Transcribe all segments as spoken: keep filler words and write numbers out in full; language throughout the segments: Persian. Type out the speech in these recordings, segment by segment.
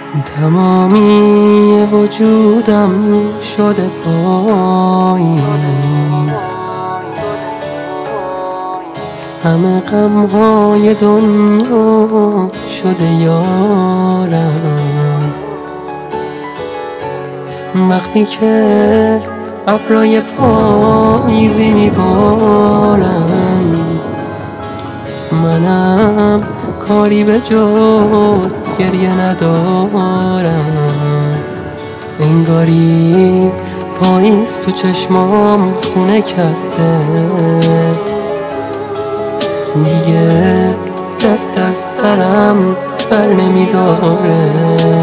تمامی وجودم شده پاییز، همه غمهای دنیا شده یارم. وقتی که ابرای پاییزی میبارن، منم کاری به جز گریه ندارم. انگاری پاییز تو چشمام خونه کرده، دیگه دست از سرم بر نمیداره.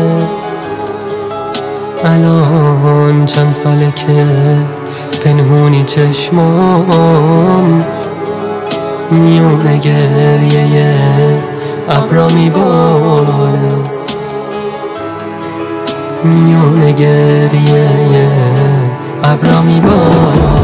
الان چند ساله که پنهونی چشمام میونه گریه ابرا میباره، میونه گریه ابرا میباره.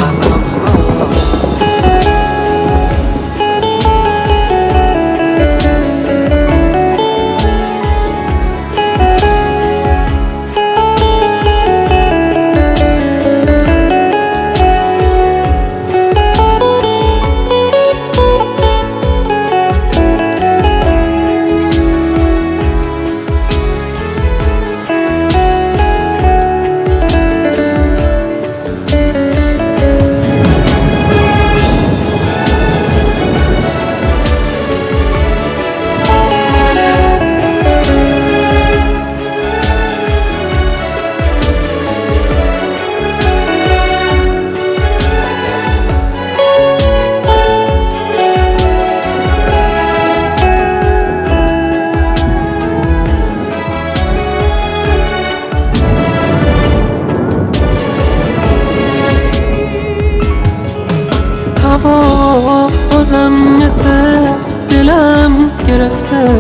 هوا بازم مثل دلم گرفته،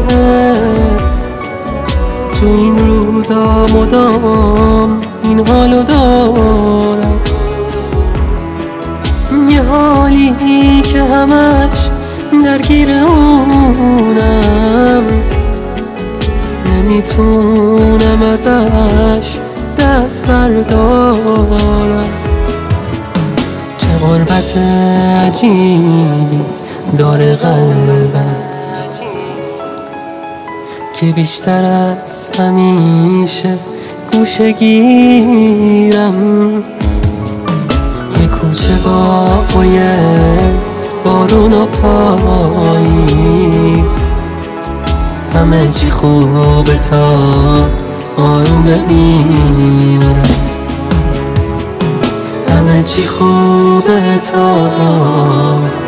تو این روزا مدام این حالو دارم. یه حالی که همش درگیر اونم، نمیتونم ازش دست بردارم. غربت عجیبی داره قلبم که بیشتر از همیشه گوشه گیرم. یه کوچه با بوی بارون و پاییز، همه چی خوبه تا آروم بمیرم. همه چی خوبه تا